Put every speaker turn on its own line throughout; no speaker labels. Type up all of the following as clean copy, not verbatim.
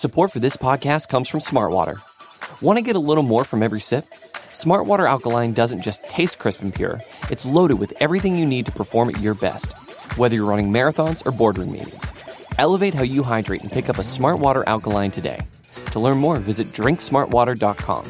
Support for this podcast comes from Smartwater. Want to get a little more from every sip? Smartwater Alkaline doesn't just taste crisp and pure, it's loaded with everything you need to perform at your best, whether you're running marathons or boardroom meetings. Elevate how you hydrate and pick up a Smartwater Alkaline today. To learn more, visit drinksmartwater.com.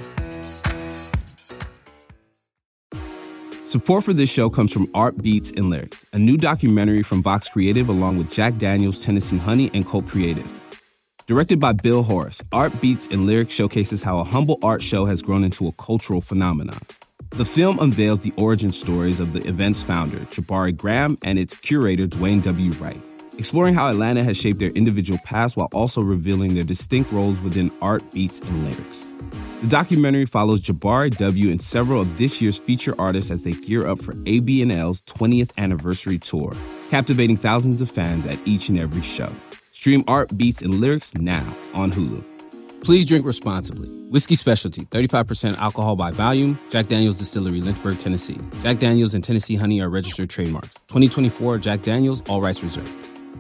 Support for this show comes from Art Beats and Lyrics, a new documentary from Vox Creative along with Jack Daniels, Tennessee Honey, and Colt Creative. Directed by Bill Horace, Art Beats and Lyrics showcases how a humble art show has grown into a cultural phenomenon. The film unveils the origin stories of the event's founder, Jabari Graham, and its curator, Dwayne W. Wright, exploring how Atlanta has shaped their individual paths while also revealing their distinct roles within Art Beats and Lyrics. The documentary follows Jabari W. and several of this year's feature artists as they gear up for ABNL's 20th anniversary tour, captivating thousands of fans at each and every show. Stream Art Beats and Lyrics now on Hulu. Please drink responsibly. Whiskey Specialty, 35% alcohol by volume. Jack Daniels Distillery, Lynchburg, Tennessee. Jack Daniels and Tennessee Honey are registered trademarks. 2024 Jack Daniels, all rights reserved.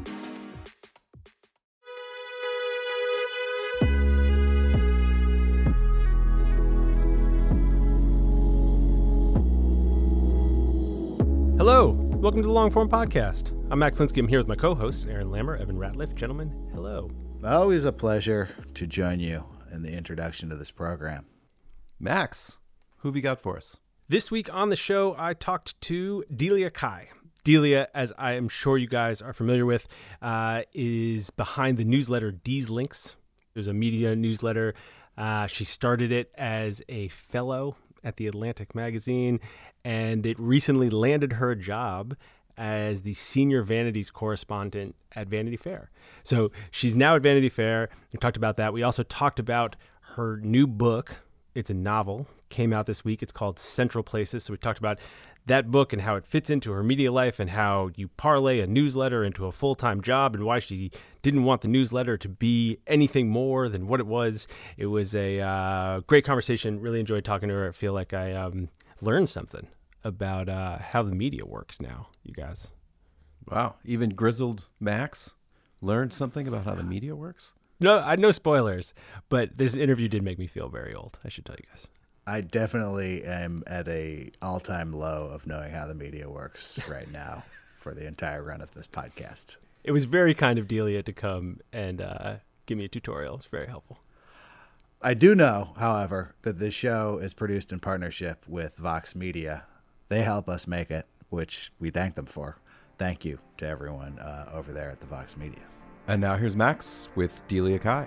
Hello, welcome to the Longform Podcast. I'm Max Linsky. I'm here with my co-hosts, Aaron Lammer, Evan Ratliff. Gentlemen, hello.
Always a pleasure to join you in the introduction to this program.
Max, who have you got for us?
This week on the show, I talked to Delia Cai. Delia, as I am sure you guys are familiar with, is behind the newsletter D's Links. There's a media newsletter. She started it as a fellow at the Atlantic magazine, and it recently landed her a job as the senior Vanities correspondent at Vanity Fair. So she's now at Vanity Fair. We talked about that. We also talked about her new book. It's a novel, came out this week. It's called Central Places. So we talked about that book and how it fits into her media life and how you parlay a newsletter into a full-time job and why she didn't want the newsletter to be anything more than what it was. It was a great conversation. Really enjoyed talking to her. I feel like I learned something about how the media works now, you guys.
Wow, even grizzled Max learned something about how the media works?
No spoilers, but this interview did make me feel very old, I should tell you guys.
I definitely am at a all-time low of knowing how the media works right now for the entire run of this podcast.
It was very kind of Delia to come and give me a tutorial. It's very helpful.
I do know, however, that this show is produced in partnership with Vox Media. They help us make it, which we thank them for. Thank you to everyone over there at the Vox Media.
And now here's Max with Delia Cai.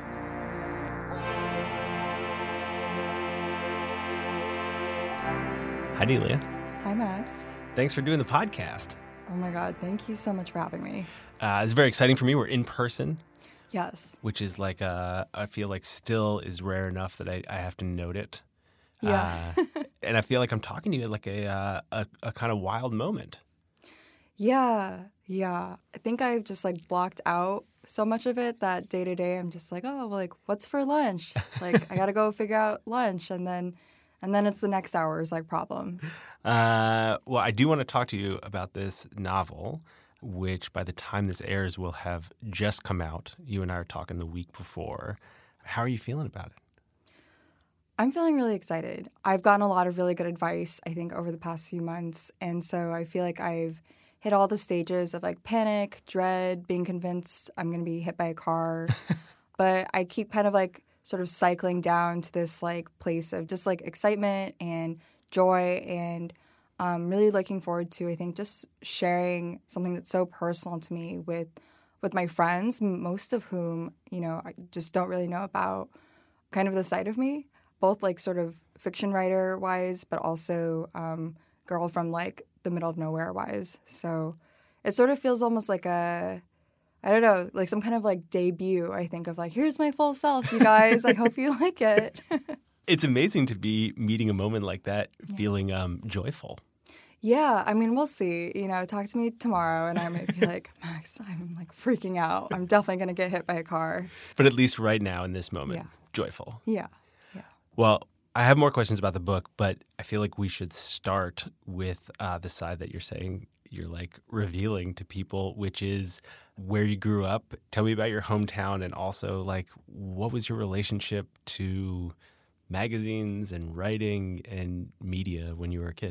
Hi, Delia.
Hi, Max.
Thanks for doing the podcast.
Oh my God, thank you so much for having me.
It's very exciting for me. We're in person.
Yes.
Which is like, I feel like still is rare enough that I have to note it.
Yeah.
And I feel like I'm talking to you at like a kind of wild moment.
Yeah. I think I've just like blocked out so much of it that day to day I'm just like, oh, well, like, what's for lunch? Like, I got to go figure out lunch. And then it's the next hour's like problem.
Well, I do want to talk to you about this novel, which by the time this airs will have just come out. You and I were talking the week before. How are you feeling about it?
I'm feeling really excited. I've gotten a lot of really good advice, I think, over the past few months. And so I feel like I've hit all the stages of like panic, dread, being convinced I'm going to be hit by a car. But I keep kind of like sort of cycling down to this like place of just like excitement and joy and really looking forward to, I think, just sharing something that's so personal to me with my friends, most of whom, you know, I just don't really know about kind of the side of me, both like sort of fiction writer wise, but also girl from like the middle of nowhere wise. So it sort of feels almost like I don't know, like some kind of like debut, I think, of like, here's my full self, you guys. I hope you like it.
It's amazing to be meeting a moment like that, feeling joyful.
Yeah, I mean, we'll see. You know, talk to me tomorrow and I might be like, Max, I'm like freaking out. I'm definitely going to get hit by a car.
But at least right now in this moment, joyful.
Yeah.
Well, I have more questions about the book, but I feel like we should start with the side that you're saying you're like revealing to people, which is where you grew up. Tell me about your hometown, and also like what was your relationship to magazines and writing and media when you were a kid?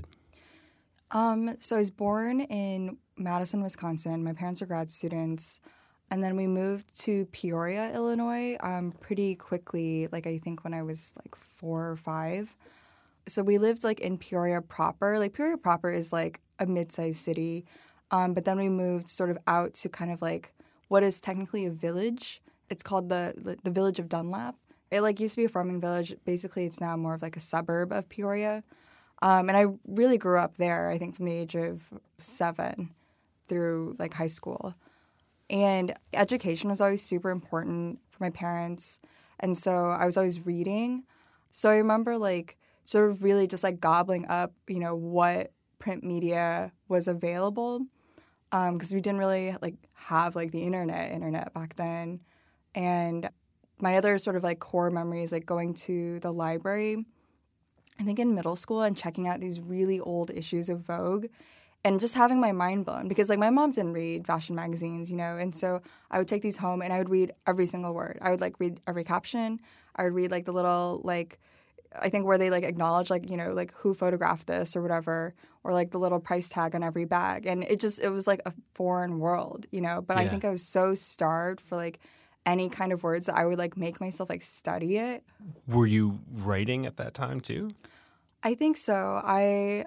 So I was born in Madison, Wisconsin. My parents are grad students. And then we moved to Peoria, Illinois, pretty quickly, like I think when I was like 4 or 5. So we lived like in Peoria proper. Like Peoria proper is like a mid-sized city. But then we moved sort of out to kind of like what is technically a village. It's called the village of Dunlap. It like used to be a farming village. Basically, it's now more of like a suburb of Peoria. And I really grew up there, I think from the age of 7 through like high school. And education was always super important for my parents. And so I was always reading. So I remember like sort of really just like gobbling up, you know, what print media was available. Because we didn't really like have like the internet back then. And my other sort of like core memory is like going to the library, I think in middle school, and checking out these really old issues of Vogue. And just having my mind blown because, like, my mom didn't read fashion magazines, you know, and so I would take these home and I would read every single word. I would, like, read every caption. I would read, like, the little, like, I think where they, like, acknowledge, like, you know, like, who photographed this or whatever, or, like, the little price tag on every bag. And it was, like, a foreign world, you know. But I think I was so starved for, like, any kind of words that I would, like, make myself, like, study it.
Were you writing at that time, too?
I think so. I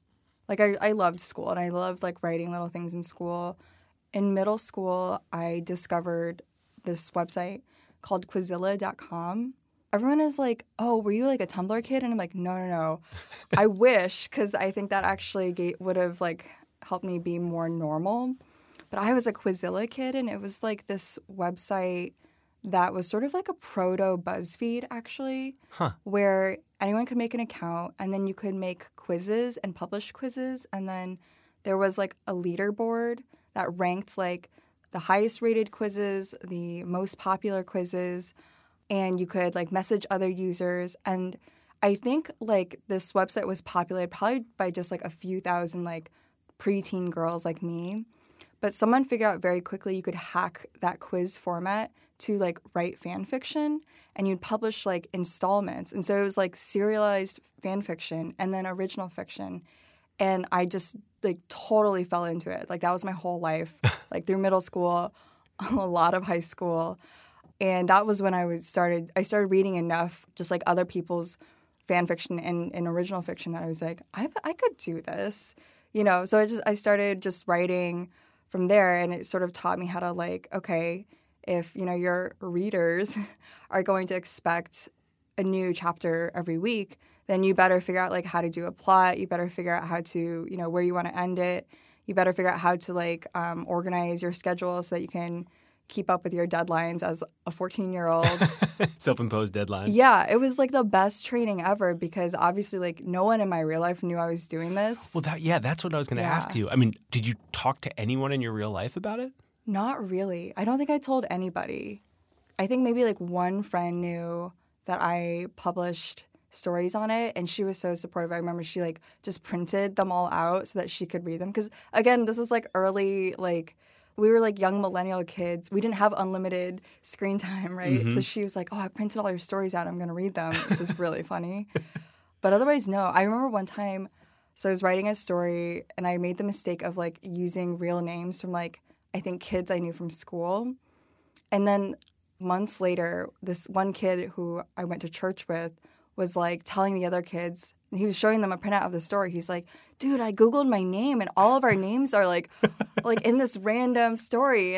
loved school, and I loved, like, writing little things in school. In middle school, I discovered this website called Quizilla.com. Everyone is like, oh, were you, like, a Tumblr kid? And I'm like, no. I wish, because I think that actually would have, like, helped me be more normal. But I was a Quizilla kid, and it was, like, this website that was sort of like a proto-BuzzFeed, actually, where anyone could make an account, and then you could make quizzes and publish quizzes, and then there was, like, a leaderboard that ranked, like, the highest-rated quizzes, the most popular quizzes, and you could, like, message other users. And I think, like, this website was populated probably by just, like, a few thousand, like, preteen girls like me. But someone figured out very quickly you could hack that quiz format to, like, write fan fiction, and you'd publish, like, installments. And so it was, like, serialized fan fiction and then original fiction. And I just, like, totally fell into it. Like, that was my whole life, like, through middle school, a lot of high school. And that was when I started reading enough, just, like, other people's fan fiction and original fiction that I was like, I could do this, you know? So I started just writing from there, and it sort of taught me how to, like, okay, if, you know, your readers are going to expect a new chapter every week, then you better figure out, like, how to do a plot. You better figure out how to, you know, where you want to end it. You better figure out how to, like, organize your schedule so that you can keep up with your deadlines as a 14-year-old.
Self-imposed deadlines.
Yeah, it was, like, the best training ever because obviously, like, no one in my real life knew I was doing this.
Well, that's what I was going to ask you. I mean, did you talk to anyone in your real life about it?
Not really. I don't think I told anybody. I think maybe, like, one friend knew that I published stories on it, and she was so supportive. I remember she, like, just printed them all out so that she could read them. Because, again, this was, like, early, like, we were, like, young millennial kids. We didn't have unlimited screen time, right? Mm-hmm. So she was like, oh, I printed all your stories out. I'm going to read them, which is really funny. But otherwise, no. I remember one time, so I was writing a story, and I made the mistake of, like, using real names from, like, I think kids I knew from school. And then months later, this one kid who I went to church with was, like, telling the other kids, and he was showing them a printout of the story. He's like, dude, I Googled my name, and all of our names are, like in this random story. And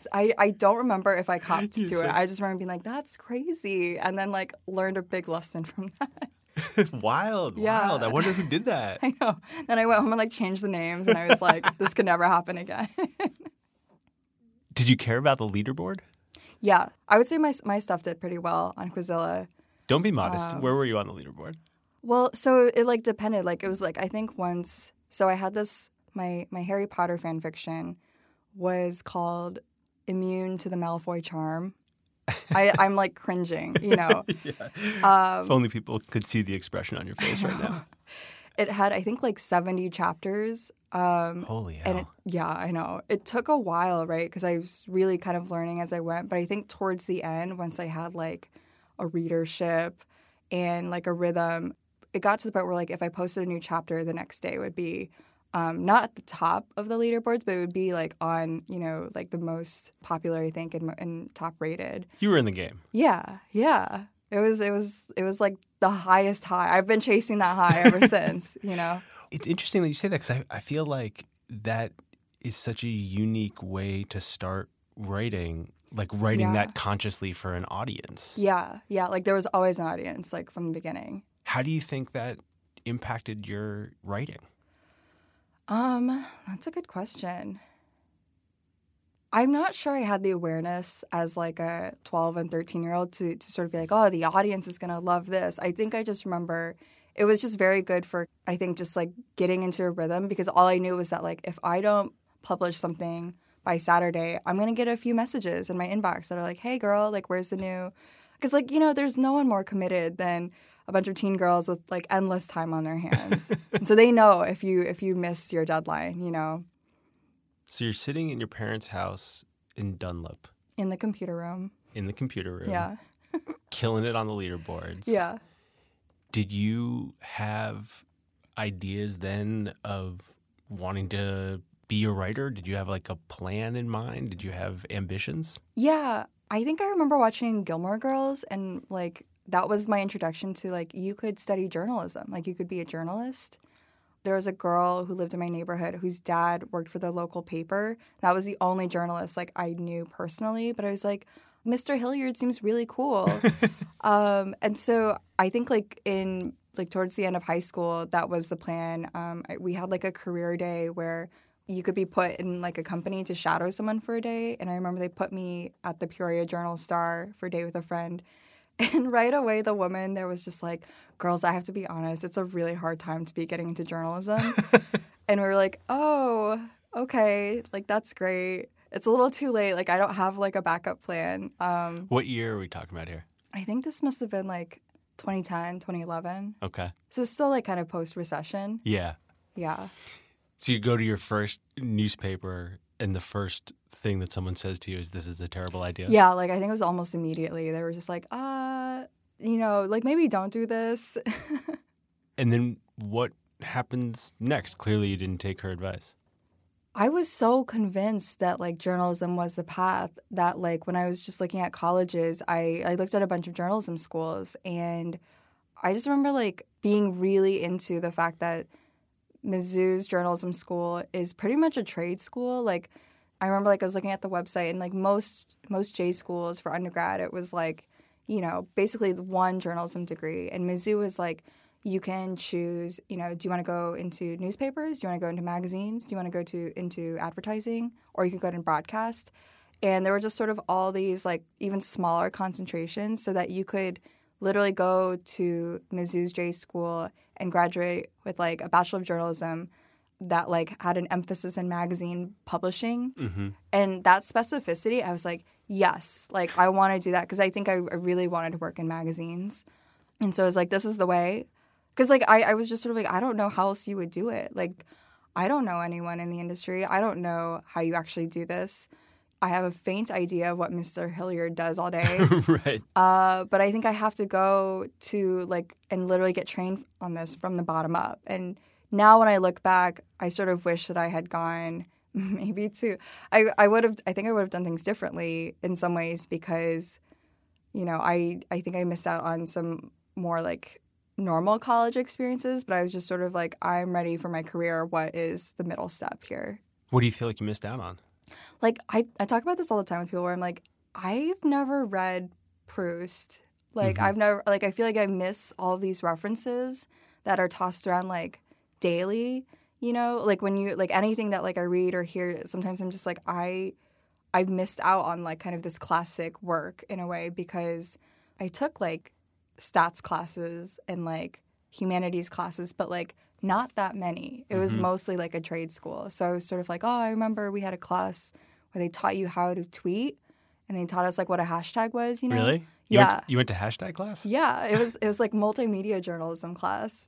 I don't remember if I copped to it. I just remember being like, that's crazy. And then, like, learned a big lesson from that.
Wild. I wonder who did that.
I know. Then I went home and, like, changed the names, and I was like, this could never happen again.
Did you care about the leaderboard?
Yeah. I would say my stuff did pretty well on Quizilla.
Don't be modest. Where were you on the leaderboard?
Well, so it, like, depended. Like, it was, like, I think once – so I had this – my Harry Potter fan fiction was called Immune to the Malfoy Charm. I'm, like, cringing, you know.
If only people could see the expression on your face right now.
It had, I think, like 70 chapters.
Holy hell.
And yeah, I know. It took a while, right? Because I was really kind of learning as I went. But I think towards the end, once I had like a readership and like a rhythm, it got to the point where like if I posted a new chapter, the next day would be not at the top of the leaderboards, but it would be like on, you know, like the most popular, I think, and top rated.
You were in the game.
Yeah, yeah. It was like the highest high. I've been chasing that high ever since, you know.
It's interesting that you say that because I feel like that is such a unique way to start writing, like writing that consciously for an audience.
Yeah, yeah. Like there was always an audience, like from the beginning.
How do you think that impacted your writing?
That's a good question. I'm not sure I had the awareness as like a 12 and 13-year-old to sort of be like, oh, the audience is going to love this. I think I just remember it was just very good for, I think, just like getting into a rhythm because all I knew was that like if I don't publish something by Saturday, I'm going to get a few messages in my inbox that are like, hey, girl, like where's the new? Because like, you know, there's no one more committed than a bunch of teen girls with like endless time on their hands. And so they know if you miss your deadline, you know.
So you're sitting in your parents' house in Dunlop.
In the computer room.
In the computer room.
Yeah.
Killing it on the leaderboards.
Yeah.
Did you have ideas then of wanting to be a writer? Did you have like a plan in mind? Did you have ambitions?
Yeah. I think I remember watching Gilmore Girls and like that was my introduction to like you could study journalism. Like you could be a journalist. There was a girl who lived in my neighborhood whose dad worked for the local paper. That was the only journalist like I knew personally. But I was like, Mr. Hilliard seems really cool. And so I think like in like towards the end of high school, that was the plan. We had like a career day where you could be put in like a company to shadow someone for a day. And I remember they put me at the Peoria Journal-Star for a day with a friend. And right away, the woman there was just like, girls, I have to be honest, it's a really hard time to be getting into journalism. And we were like, oh, okay, like that's great. It's a little too late. Like I don't have like a backup plan.
What year are we talking about here?
I think this must have been like 2010, 2011.
Okay.
So it's still like kind of post-recession.
Yeah.
Yeah.
So you go to your first newspaper and the first thing that someone says to you is this is a terrible idea?
Yeah, like I think it was almost immediately. They were just like, you know, like maybe don't do this.
And then what happens next? Clearly you didn't take her advice.
I was so convinced that like journalism was the path that like when I was just looking at colleges, I looked at a bunch of journalism schools and I just remember like being really into the fact that Mizzou's journalism school is pretty much a trade school. Like I remember like I was looking at the website and like most J schools for undergrad, it was like, you know, basically the one journalism degree. And Mizzou was like, you can choose, you know, do you want to go into newspapers? Do you want to go into magazines? Do you want to go into advertising? Or you could go into broadcast. And there were just sort of all these like even smaller concentrations so that you could literally go to Mizzou's J school and graduate with like a Bachelor of Journalism that like had an emphasis in magazine publishing. Mm-hmm. And that specificity, I was like, yes, like I want to do that because I think I really wanted to work in magazines. And so I was like, this is the way. Because like I was just sort of like, I don't know how else you would do it. Like I don't know anyone in the industry. I don't know how you actually do this. I have a faint idea of what Mr. Hilliard does all day.
Right.
But I think I have to go to like and literally get trained on this from the bottom up. And now when I look back, I sort of wish that I had gone maybe to I think I would have done things differently in some ways because, you know, I think I missed out on some more like normal college experiences, but I was just sort of like, I'm ready for my career. What is the middle step here?
What do you feel like you missed out on?
Like, I talk about this all the time with people where I'm like, I've never read Proust. Like, I've never, like, I feel like I miss all of these references that are tossed around, like, daily, you know? Like, when you, like, anything that, like, I read or hear, sometimes I'm just like, I've missed out on, like, kind of this classic work in a way because I took, like, stats classes and, like, humanities classes, but, like, not that many. It was mostly like a trade school. So I was sort of like, oh, I remember we had a class where they taught you how to tweet and they taught us like what a hashtag was, you know?
Really?
Yeah.
You went to hashtag class?
Yeah, it was like multimedia journalism class.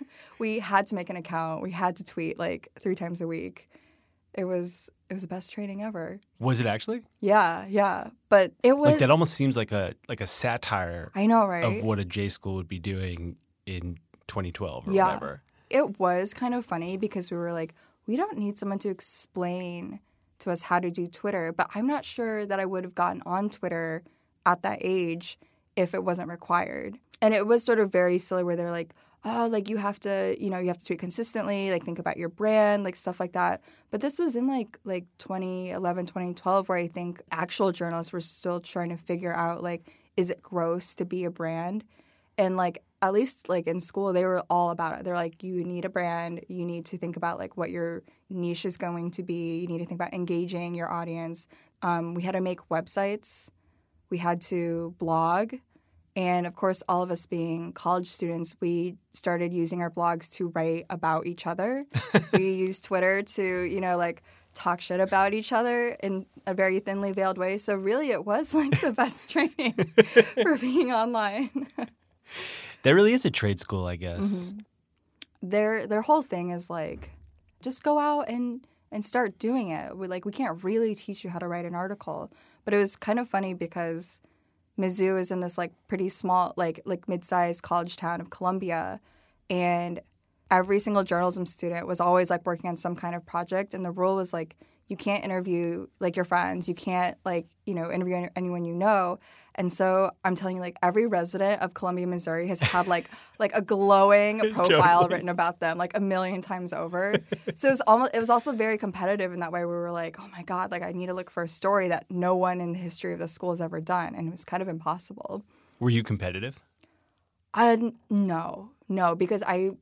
We had to make an account. We had to tweet like 3 times a week. It was the best training ever.
Was it actually?
Yeah. But it was
Like that almost seems like a satire
I know, right?
of what a J school would be doing in 2012 or
Yeah.
whatever.
It was kind of funny because we were like, we don't need someone to explain to us how to do Twitter, but I'm not sure that I would have gotten on Twitter at that age if it wasn't required. And it was sort of very silly where they're like, oh, like you have to tweet consistently, like think about your brand, like stuff like that. But this was in like 2011, 2012, where I think actual journalists were still trying to figure out like, is it gross to be a brand? And like, at least like in school, they were all about it. They're like, you need a brand. You need to think about like what your niche is going to be. You need to think about engaging your audience. We had to make websites. We had to blog. And of course, all of us being college students, we started using our blogs to write about each other. We used Twitter to, like talk shit about each other in a very thinly veiled way. So really, it was like the best training for being online.
That really is a trade school, I guess.
Mm-hmm. Their whole thing is like, just go out and start doing it. We can't really teach you how to write an article. But it was kind of funny because Mizzou is in this like pretty small, like mid-sized college town of Columbia, and every single journalism student was always like working on some kind of project. And the rule was like, you can't interview like your friends. You can't interview anyone you know. And so I'm telling you, like every resident of Columbia, Missouri has had like a glowing profile written about them like a million times over. So it was also very competitive in that way. We were like, oh my God, like I need to look for a story that no one in the history of the school has ever done. And it was kind of impossible.
Were you competitive?
No, because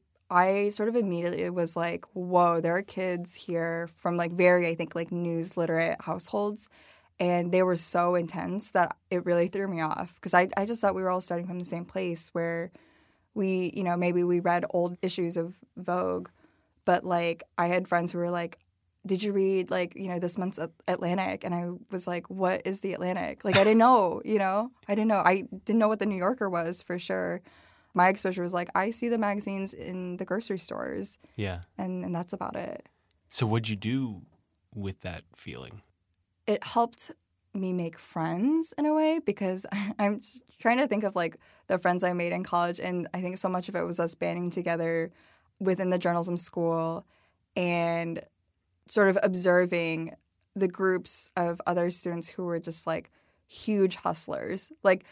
I sort of immediately was like, whoa, there are kids here from like very, I think, like news literate households. And they were so intense that it really threw me off because I just thought we were all starting from the same place where we, maybe we read old issues of Vogue. But like I had friends who were like, did you read like, this month's Atlantic? And I was like, what is the Atlantic? Like I didn't know, I didn't know. I didn't know what the New Yorker was for sure. My exposure was like, I see the magazines in the grocery stores.
Yeah.
And that's about it.
So what'd you do with that feeling?
It helped me make friends in a way because I'm just trying to think of like the friends I made in college. And I think so much of it was us banding together within the journalism school and sort of observing the groups of other students who were just like huge hustlers.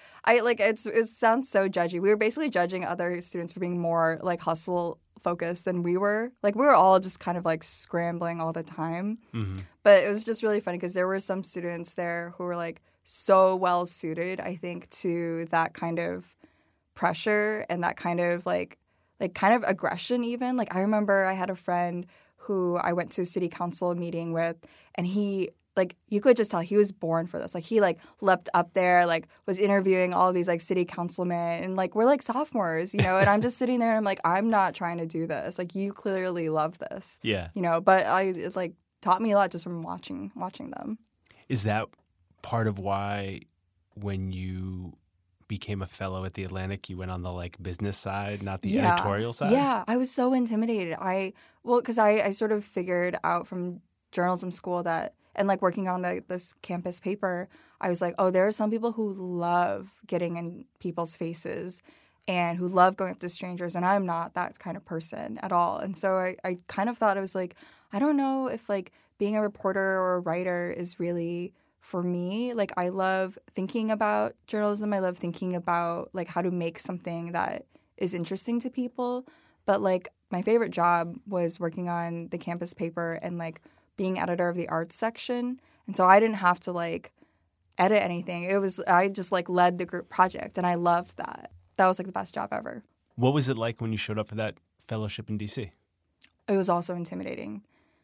It sounds so judgy. We were basically judging other students for being more like hustle focused than we were. Like we were all just kind of like scrambling all the time. Mm-hmm. But it was just really funny because there were some students there who were like so well suited, I think, to that kind of pressure and that kind of like kind of aggression even. Like I remember I had a friend who I went to a city council meeting with, and he like you could just tell he was born for this. Like he like leapt up there, like was interviewing all of these like city councilmen, and like we're like sophomores, and I'm just sitting there and I'm like, I'm not trying to do this. Like you clearly love this.
Yeah.
But it like taught me a lot just from watching them.
Is that part of why when you became a fellow at the Atlantic, you went on the like business side, not the editorial side?
Yeah, I was so intimidated. Because I sort of figured out from journalism school that, and like working on this campus paper, I was like, oh, there are some people who love getting in people's faces and who love going up to strangers, and I'm not that kind of person at all. And so I kind of thought, I was like, I don't know if like being a reporter or a writer is really for me. Like I love thinking about journalism. I love thinking about like how to make something that is interesting to people. But like my favorite job was working on the campus paper and like being editor of the arts section. And so I didn't have to like edit anything. I just like led the group project, and I loved that. That was like the best job ever.
What was it like when you showed up for that fellowship in DC?
It was also intimidating.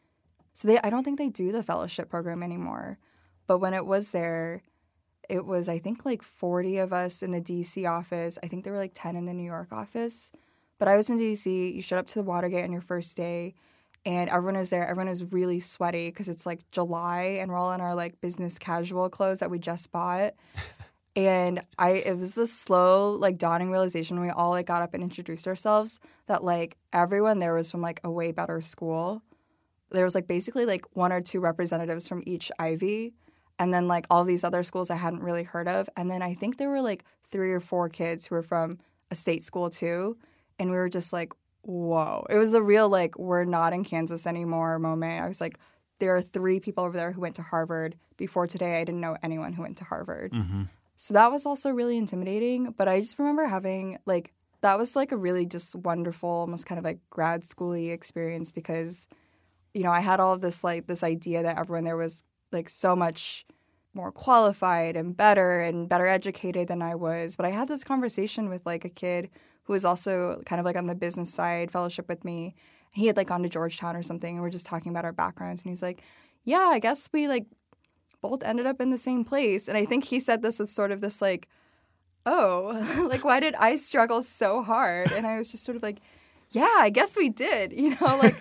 So I don't think they do the fellowship program anymore. But when it was there, it was, I think, like 40 of us in the DC office. I think there were like 10 in the New York office. But I was in DC. You showed up to the Watergate on your first day, and everyone is there. Everyone is really sweaty because it's like July, and we're all in our like business casual clothes that we just bought. And it was this slow, like, dawning realization when we all, like, got up and introduced ourselves that, like, everyone there was from, like, a way better school. There was, like, basically, like, 1 or 2 representatives from each Ivy, and then, like, all these other schools I hadn't really heard of. And then I think there were, like, 3 or 4 kids who were from a state school, too. And we were just like, whoa. It was a real, like, we're not in Kansas anymore moment. I was like, there are 3 people over there who went to Harvard. Before today, I didn't know anyone who went to Harvard.
Mm-hmm.
So that was also really intimidating. But I just remember having, like, that was, like, a really just wonderful, almost kind of, like, grad school-y experience because, you know, I had all of this, like, this idea that everyone there was, like, so much more qualified and better educated than I was. But I had this conversation with, like, a kid who was also kind of, like, on the business side fellowship with me. He had, like, gone to Georgetown or something, and we're just talking about our backgrounds. And he's like, yeah, I guess we, like, both ended up in the same place. And I think he said this with sort of this, like, oh, like, why did I struggle so hard? And I was just sort of like, yeah, I guess we did, you know, like.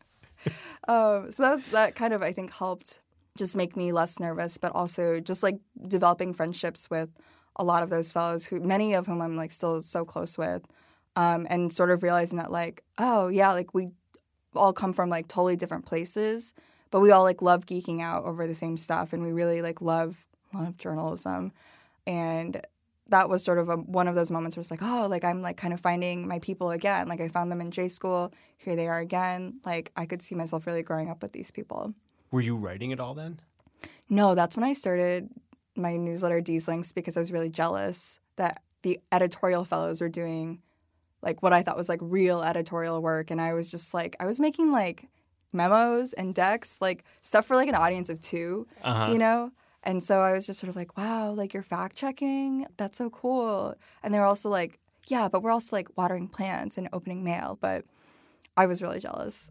So that kind of, I think, helped just make me less nervous, but also just, like, developing friendships with a lot of those fellows who, many of whom I'm, like, still so close with, and sort of realizing that, like, oh, yeah, like, we all come from, like, totally different places, but we all, like, love geeking out over the same stuff, and we really, like, love journalism. And that was sort of one of those moments where it's like, oh, like, I'm, like, kind of finding my people again. Like, I found them in J school. Here they are again. Like, I could see myself really growing up with these people.
Were you writing it all then?
No, that's when I started my newsletter, D's Links, because I was really jealous that the editorial fellows were doing, like, what I thought was, like, real editorial work. And I was just, like, I was making, like, memos and decks, like, stuff for, like, an audience of 2, you know? And so I was just sort of like, wow, like, you're fact-checking? That's so cool. And they were also like, yeah, but we're also, like, watering plants and opening mail. But I was really jealous.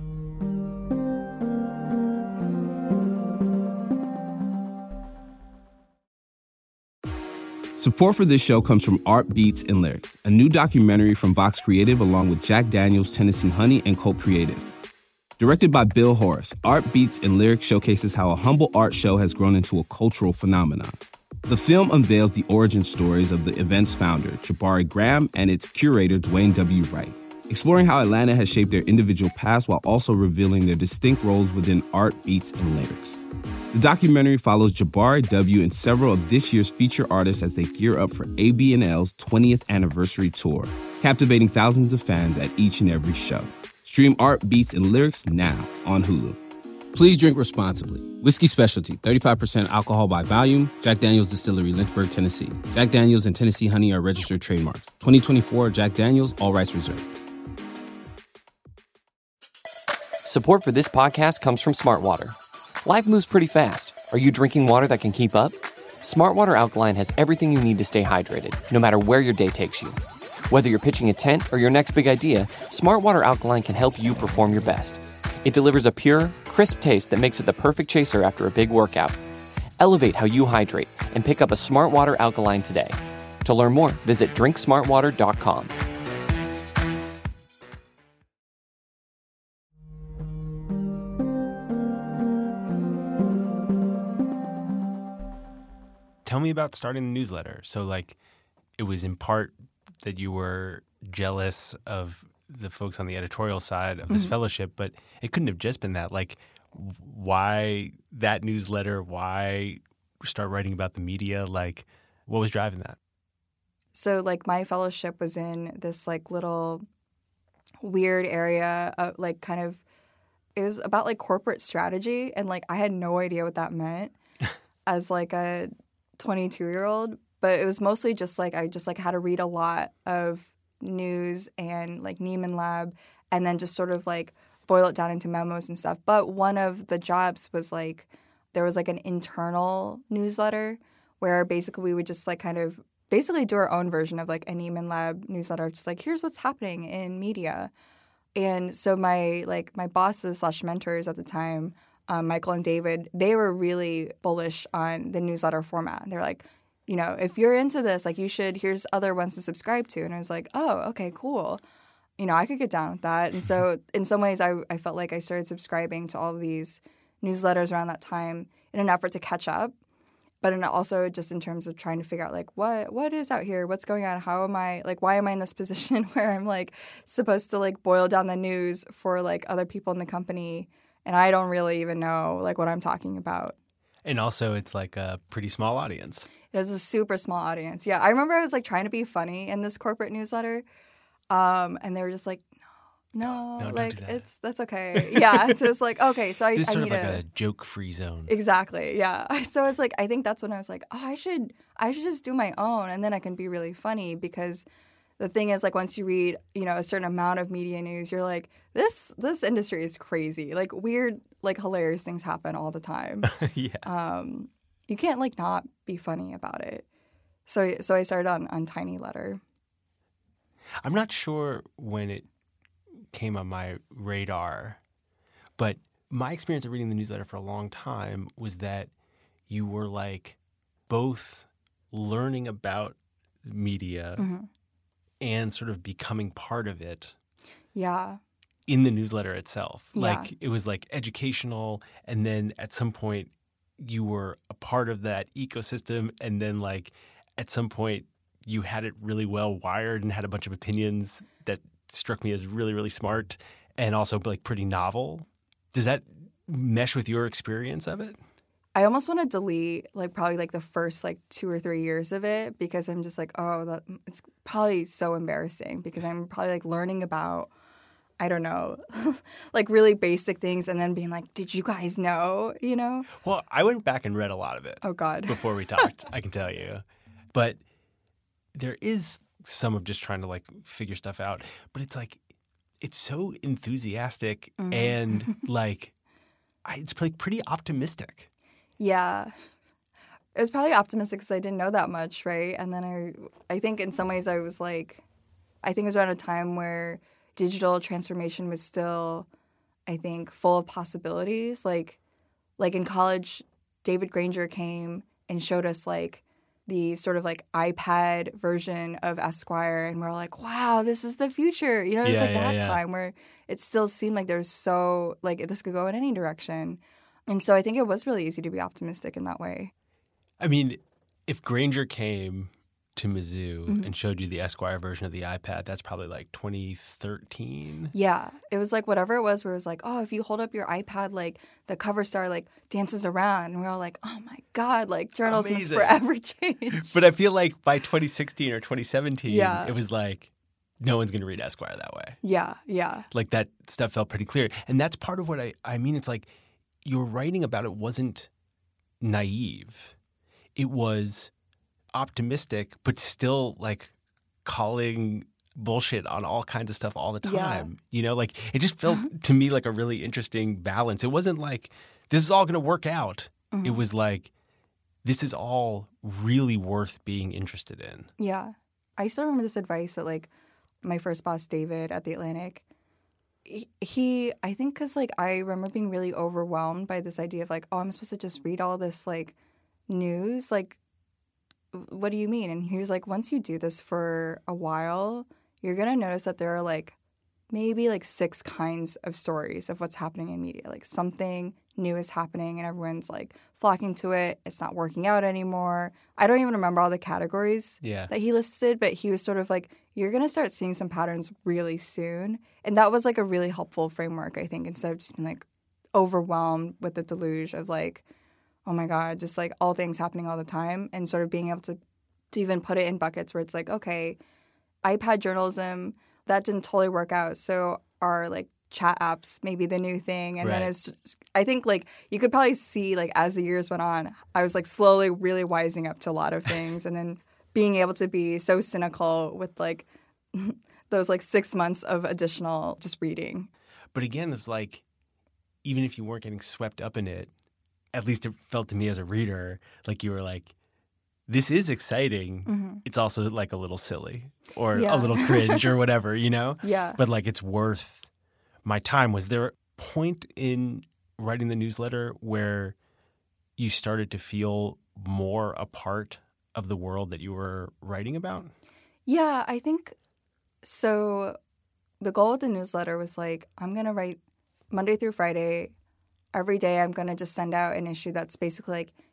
Support for this show comes from Art Beats and Lyrics, a new documentary from Vox Creative along with Jack Daniels, Tennessee Honey, and Colt Creative. Directed by Bill Horace, Art Beats and Lyrics showcases how a humble art show has grown into a cultural phenomenon. The film unveils the origin stories of the event's founder, Jabari Graham, and its curator, Dwayne W. Wright, exploring how Atlanta has shaped their individual paths while also revealing their distinct roles within Art Beats and Lyrics. The documentary follows Jabari W. and several of this year's feature artists as they gear up for AB&L's 20th anniversary tour, captivating thousands of fans at each and every show. Stream Art Beats and Lyrics now on Hulu. Please drink responsibly. Whiskey Specialty, 35% alcohol by volume. Jack Daniel's Distillery, Lynchburg, Tennessee. Jack Daniel's and Tennessee Honey are registered trademarks. 2024 Jack Daniel's, all rights reserved.
Support for this podcast comes from Smart Water. Life moves pretty fast. Are you drinking water that can keep up? Smart Water Alkaline has everything you need to stay hydrated, no matter where your day takes you. Whether you're pitching a tent or your next big idea, Smart Water Alkaline can help you perform your best. It delivers a pure, crisp taste that makes it the perfect chaser after a big workout. Elevate how you hydrate and pick up a Smart Water Alkaline today. To learn more, visit drinksmartwater.com.
Tell me about starting the newsletter. So, like, it was in part that you were jealous of the folks on the editorial side of this fellowship, but it couldn't have just been that. Like, why that newsletter? Why start writing about the media? Like, what was driving that?
So, like, my fellowship was in this, like, little weird area of, like, kind of, it was about, like, corporate strategy. And, like, I had no idea what that meant as, like, a 22-year-old. But it was mostly just, like, I just, like, had to read a lot of news and, like, Nieman Lab and then just sort of, like, boil it down into memos and stuff. But one of the jobs was, like, there was, like, an internal newsletter where basically we would just, like, kind of basically do our own version of, like, a Nieman Lab newsletter. Just, like, here's what's happening in media. And so my bosses / mentors at the time, Michael and David, they were really bullish on the newsletter format. They're like, you know, if you're into this, like, you should, here's other ones to subscribe to. And I was like, oh, okay, cool. You know, I could get down with that. And so in some ways, I felt like I started subscribing to all of these newsletters around that time in an effort to catch up. But also just in terms of trying to figure out like what is out here, what's going on, how am I like, why am I in this position where I'm like supposed to like boil down the news for like other people in the company, and I don't really even know like what I'm talking about.
And also, it's like a pretty small audience.
It has a super small audience. Yeah, I remember I was like trying to be funny in this corporate newsletter, and they were just like, no,
don't
like
do that.
that's okay. Yeah, so it's like okay, so
This is
I
sort of
need
like a joke-free zone.
exactly, yeah. So it's like I think that's when I was like, oh, I should just do my own, and then I can be really funny because the thing is like once you read a certain amount of media news, you're like this industry is crazy, like weird, like hilarious things happen all the time.
Yeah.
You can't like not be funny about it. So I started on Tiny Letter.
I'm not sure when it came on my radar, but my experience of reading the newsletter for a long time was that you were like both learning about media and sort of becoming part of it
Yeah.
in the newsletter itself.
Yeah.
Like it was like educational, and then at some point you were a part of that ecosystem, and then like at some point you had it really well wired and had a bunch of opinions that struck me as really, really smart and also like pretty novel. Does that mesh with your experience of it?
I almost want to delete like probably like the first like 2 or 3 years of it because I'm just like, oh, it's probably so embarrassing because I'm probably like learning about, I don't know, like really basic things and then being like, did you guys know,
Well, I went back and read a lot of it
Oh, God.
before we talked, I can tell you. But there is some of just trying to like figure stuff out. But it's like, it's so enthusiastic and like, it's like pretty optimistic.
Yeah. It was probably optimistic because I didn't know that much, right? And then I think in some ways I was like, I think it was around a time where digital transformation was still, I think, full of possibilities. Like in college, David Granger came and showed us like the sort of like iPad version of Esquire, and we're like, wow, this is the future. It was like that time where it still seemed like there's so like this could go in any direction. And so I think it was really easy to be optimistic in that way.
I mean, if Granger came to Mizzou and showed you the Esquire version of the iPad, that's probably like 2013.
Yeah. It was like whatever it was where it was like, oh, if you hold up your iPad, like the cover star like dances around. And we're all like, oh my God, like journalism has forever changed.
But I feel like by 2016 or 2017,
Yeah.
it was like, no one's going to read Esquire that way.
Yeah. Yeah.
Like that stuff felt pretty clear. And that's part of what I mean. It's like your writing about it wasn't naive. It was optimistic, but still like calling bullshit on all kinds of stuff all the time. Like it just felt to me like a really interesting balance. It wasn't like this is all going to work out. It was like this is all really worth being interested in.
Yeah. I still remember this advice that like my first boss, David at The Atlantic, he I think because like I remember being really overwhelmed by this idea of like, oh, I'm supposed to just read all this like news, like what do you mean? And he was like, once you do this for a while, you're going to notice that there are like maybe like 6 kinds of stories of what's happening in media. Like something new is happening and everyone's like flocking to it. It's not working out anymore. I don't even remember all the categories that he listed, but he was sort of like, you're going to start seeing some patterns really soon. And that was like a really helpful framework, I think, instead of just being like overwhelmed with the deluge of like, oh my God, just like all things happening all the time, and sort of being able to even put it in buckets where it's like, okay, iPad journalism, that didn't totally work out. So are like chat apps maybe the new thing? And then it's just, I think like you could probably see like as the years went on, I was like slowly really wising up to a lot of things and then being able to be so cynical with like those like 6 months of additional just reading.
But again, it's like even if you weren't getting swept up in it, at least it felt to me as a reader, like you were like, this is exciting. It's also like a little silly or a little cringe or whatever,
Yeah.
But like it's worth my time. Was there a point in writing the newsletter where you started to feel more a part of the world that you were writing about?
Yeah, I think so. The goal of the newsletter was like, I'm going to write Monday through Friday. Every day I'm going to just send out an issue that's basically like,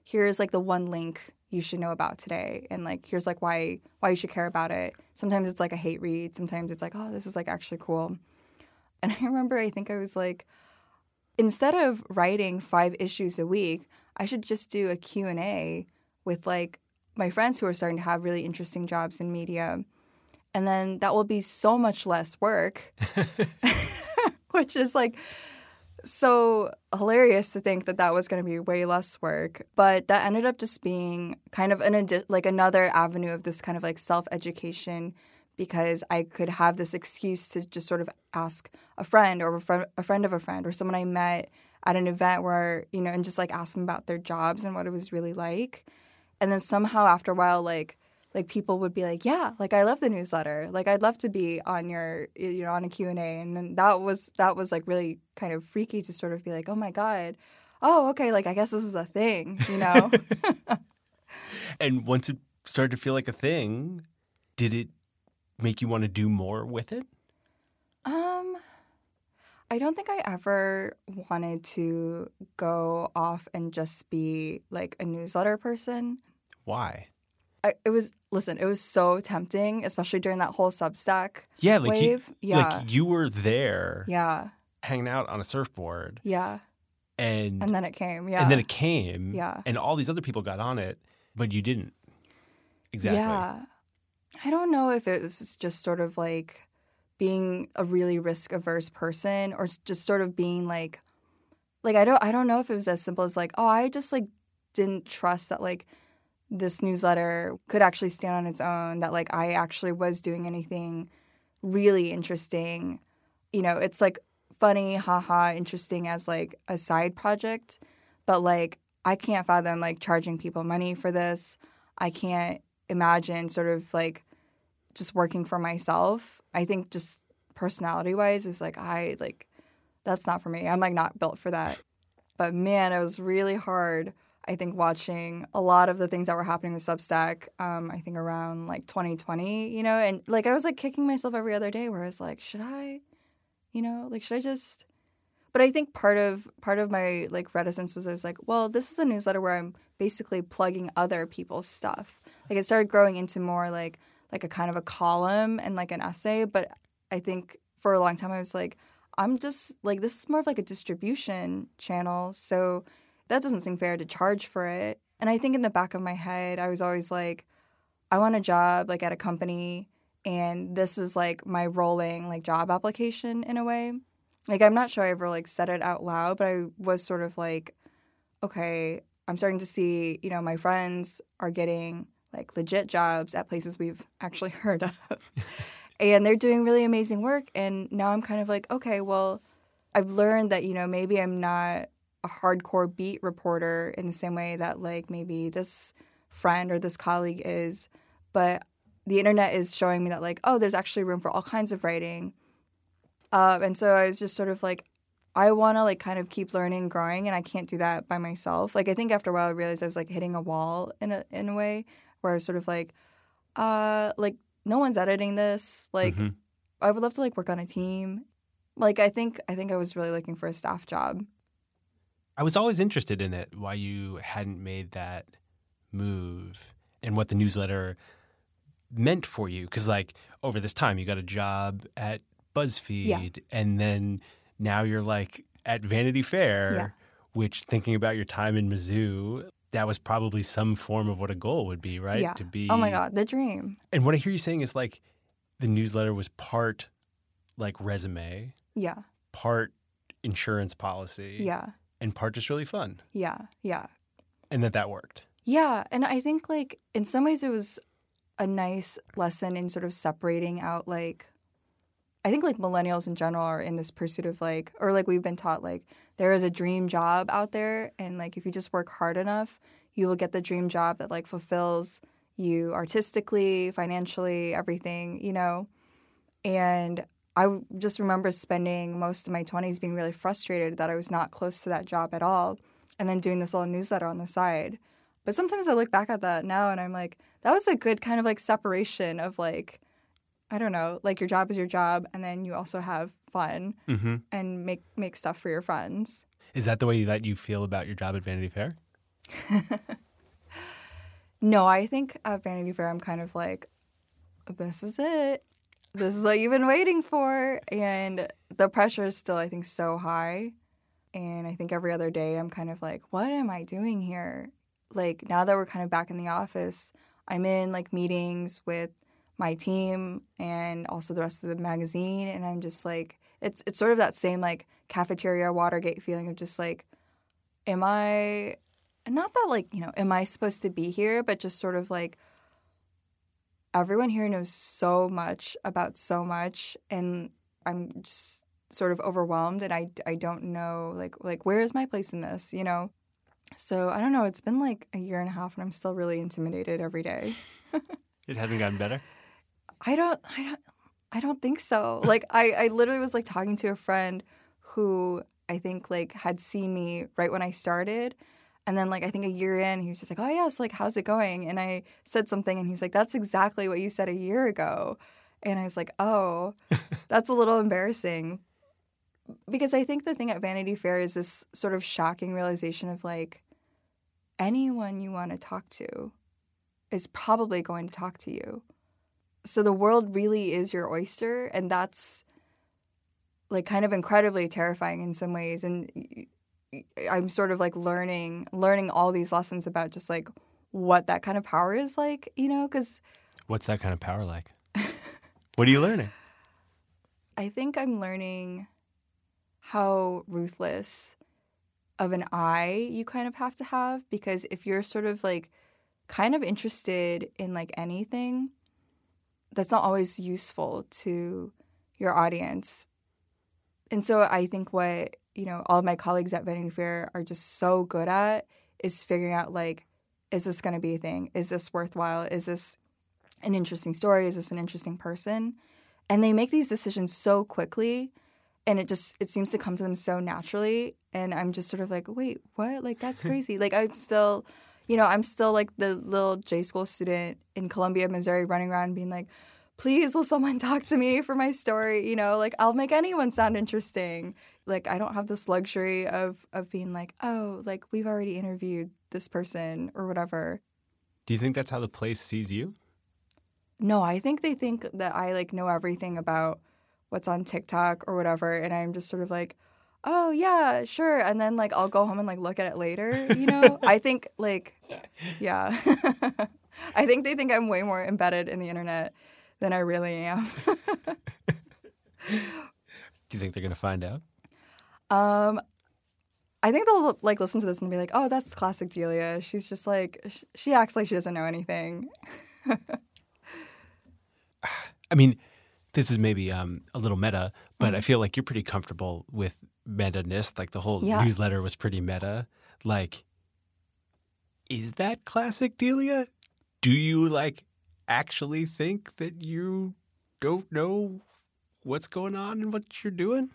here's like the one link you should know about today, and like here's like why you should care about it. Sometimes it's like a hate read. Sometimes it's like, oh, this is like actually cool. And I remember I think I was like, instead of writing 5 issues a week, I should just do a Q&A with like my friends who are starting to have really interesting jobs in media. And then that will be so much less work, which is like so hilarious to think that that was going to be way less work. But that ended up just being kind of another avenue of this kind of like self-education, because I could have this excuse to just sort of ask a friend or a friend of a friend or someone I met at an event where, you know, and just like ask them about their jobs and what it was really like. And then somehow after a while, like people would be like, yeah, like I love the newsletter. Like I'd love to be on your, you know, on a Q&A. And then that was like really kind of freaky to sort of be like, oh my God, oh, okay, like I guess this is a thing, you know?
And once it started to feel like a thing, did it make you want to do more with it?
I don't think I ever wanted to go off and just be like a newsletter person.
Why?
It was so tempting, especially during that whole Substack wave.
Like you were there,
yeah,
hanging out on a surfboard,
yeah,
and
then it came,
yeah, and all these other people got on it, but you didn't. Exactly.
Yeah, I don't know if it was just sort of like being a really risk averse person, or just sort of being like I don't know if it was as simple as like, oh, I just like didn't trust that like this newsletter could actually stand on its own, that like I actually was doing anything really interesting. You know, it's like funny, haha, interesting as like a side project, but like I can't fathom like charging people money for this. I can't imagine sort of like just working for myself. I think just personality-wise, it was like, that's not for me. I'm like not built for that. But man, it was really hard, I think, watching a lot of the things that were happening with Substack, I think around like 2020, you know, and like I was like kicking myself every other day where I was like, should I just, but I think part of my like reticence was I was like, well, this is a newsletter where I'm basically plugging other people's stuff. Like it started growing into more like a kind of a column and like an essay, but I think for a long time I was like, I'm just like, this is more of like a distribution channel, so that doesn't seem fair to charge for it. And I think in the back of my head, I was always like, I want a job like at a company, and this is like my rolling like job application in a way. Like I'm not sure I ever like said it out loud, but I was sort of like, okay, I'm starting to see, you know, my friends are getting like legit jobs at places we've actually heard of. And they're doing really amazing work. And now I'm kind of like, okay, well, I've learned that, you know, maybe I'm not a hardcore beat reporter in the same way that like maybe this friend or this colleague is, but the internet is showing me that like, oh, there's actually room for all kinds of writing. And so I was just sort of like, I want to like kind of keep learning, growing, and I can't do that by myself. Like I think after a while I realized I was like hitting a wall in a way where I was sort of like no one's editing this. Like I would love to like work on a team. Like I think I was really looking for a staff job.
I was always interested in it, why you hadn't made that move and what the newsletter meant for you. Because like over this time you got a job at BuzzFeed, and then now you're like at Vanity Fair, which, thinking about your time in Mizzou, that was probably some form of what a goal would be, right?
Yeah.
To be,
oh my God, the dream.
And what I hear you saying is like the newsletter was part like resume, part insurance policy, and part just really fun.
Yeah.
And that worked.
Yeah, and I think like in some ways it was a nice lesson in sort of separating out like, I think like millennials in general are in this pursuit of like, or like we've been taught like there is a dream job out there, and like if you just work hard enough, you will get the dream job that like fulfills you artistically, financially, everything, you know. And I just remember spending most of my 20s being really frustrated that I was not close to that job at all, and then doing this little newsletter on the side. But sometimes I look back at that now and I'm like, that was a good kind of like separation of like, I don't know, like your job is your job, and then you also have fun and make stuff for your friends.
Is that the way that you feel about your job at Vanity Fair?
No, I think at Vanity Fair, I'm kind of like, this is it. This is what you've been waiting for. And the pressure is still, I think, so high. And I think every other day I'm kind of like, what am I doing here? Like, now that we're kind of back in the office, I'm in like meetings with my team and also the rest of the magazine. And I'm just like, it's sort of that same like cafeteria Watergate feeling of just like, am I, not that like, am I supposed to be here? But just sort of like, everyone here knows so much about so much. And I'm just sort of overwhelmed and I don't know like where is my place in this, So I don't know. It's been like a year and a half and I'm still really intimidated every day.
It hasn't gotten better?
I don't think so. Like I literally was like talking to a friend who I think like had seen me right when I started. And then like I think a year in, he was just like, oh yeah, so like how's it going? And I said something and he was like, that's exactly what you said a year ago. And I was like, oh, that's a little embarrassing. Because I think the thing at Vanity Fair is this sort of shocking realization of like anyone you want to talk to is probably going to talk to you. So the world really is your oyster, and that's like kind of incredibly terrifying in some ways. And I'm sort of like learning all these lessons about just like what that kind of power is like, because
What's that kind of power like? What are you learning?
I think I'm learning how ruthless of an eye you kind of have to have, because if you're sort of like kind of interested in like anything, that's not always useful to your audience. And so I think what, all of my colleagues at Vanity Fair are just so good at is figuring out like, is this going to be a thing? Is this worthwhile? Is this an interesting story? Is this an interesting person? And they make these decisions so quickly, and it seems to come to them so naturally. And I'm just sort of like, wait, what? Like, that's crazy. Like, I'm still like the little J school student in Columbia, Missouri, running around being like, please, will someone talk to me for my story? Like, I'll make anyone sound interesting. Like, I don't have this luxury of being like, oh, like, we've already interviewed this person or whatever.
Do you think that's how the place sees you?
No, I think they think that I like know everything about what's on TikTok or whatever, and I'm just sort of like, oh yeah, sure, and then like I'll go home and like look at it later, I think like, yeah, I think they think I'm way more embedded in the internet than I really am.
Do you think they're gonna find out?
I think they'll like listen to this and be like, oh, that's classic Delia. She's just like, she acts like she doesn't know anything.
I mean, this is maybe a little meta, but I feel like you're pretty comfortable with meta-ness. Like the whole newsletter was pretty meta. Like, is that classic Delia? Do you like actually think that you don't know what's going on and what you're doing?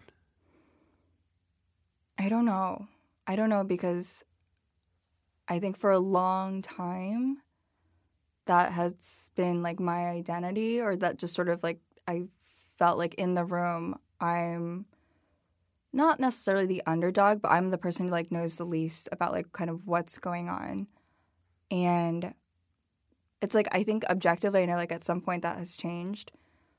I don't know because I think for a long time that has been like my identity, or that just sort of like I felt like in the room I'm not necessarily the underdog, but I'm the person who like knows the least about like kind of what's going on. And it's like I think objectively I know like at some point that has changed.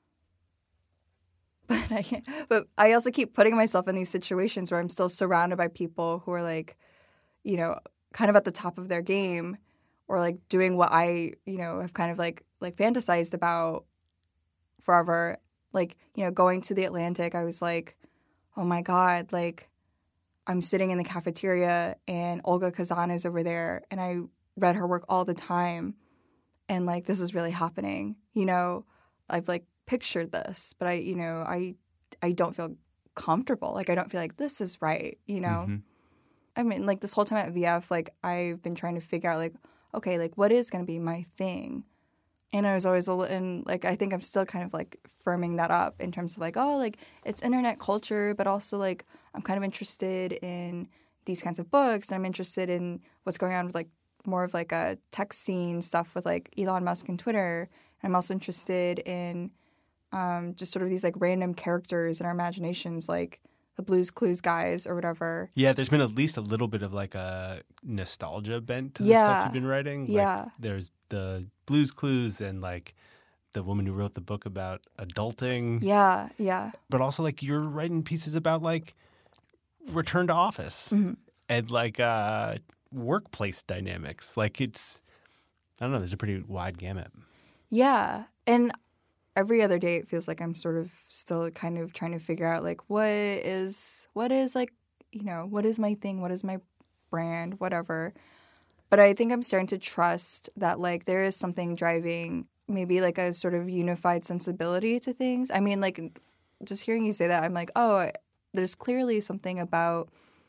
But I also keep putting myself in these situations where I'm still surrounded by people who are like, kind of at the top of their game, or like doing what I, have kind of like fantasized about forever. Like, going to the Atlantic, I was like, oh my God, like I'm sitting in the cafeteria and Olga Kazan is over there and I read her work all the time. And like, this is really happening. I've like pictured this, but I don't feel comfortable. Like, I don't feel like this is right, Mm-hmm. I mean, like this whole time at VF, like I've been trying to figure out like, okay, like what is going to be my thing? And I was always and like I think I'm still kind of like firming that up in terms of like, oh, like it's internet culture, but also like I'm kind of interested in these kinds of books, and I'm interested in what's going on with like more of like a tech scene stuff with like Elon Musk and Twitter. And I'm also interested in just sort of these like random characters in our imaginations, like the Blues Clues guys or whatever.
Yeah, there's been at least a little bit of like a nostalgia bent to the stuff you've been writing. Like, there's the Blues Clues and like the woman who wrote the book about adulting.
Yeah, yeah.
But also like you're writing pieces about like return to office and like workplace dynamics. Like it's, I don't know, there's a pretty wide gamut.
Yeah. And every other day it feels like I'm sort of still kind of trying to figure out like what is like, you know, what is my thing? What is my brand? Whatever. But I think I'm starting to trust that like there is something driving maybe like a sort of unified sensibility to things. I mean, like just hearing you say that, I'm like, oh, there's clearly something about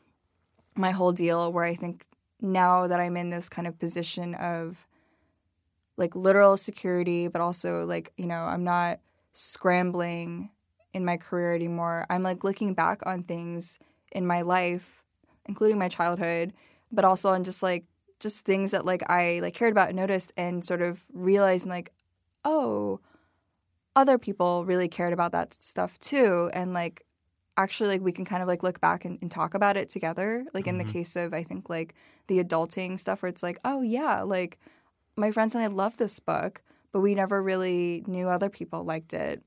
my whole deal where I think now that I'm in this kind of position of like literal security, but also like, you know, I'm not scrambling in my career anymore. I'm like looking back on things in my life, including my childhood, but also on just things that like I like cared about and noticed and sort of realizing like, oh, other people really cared about that stuff too. And like actually like we can kind of like look back and talk about it together. Like in the case of I think like the adulting stuff where it's like, oh yeah, like my friends and I love this book, but we never really knew other people liked it.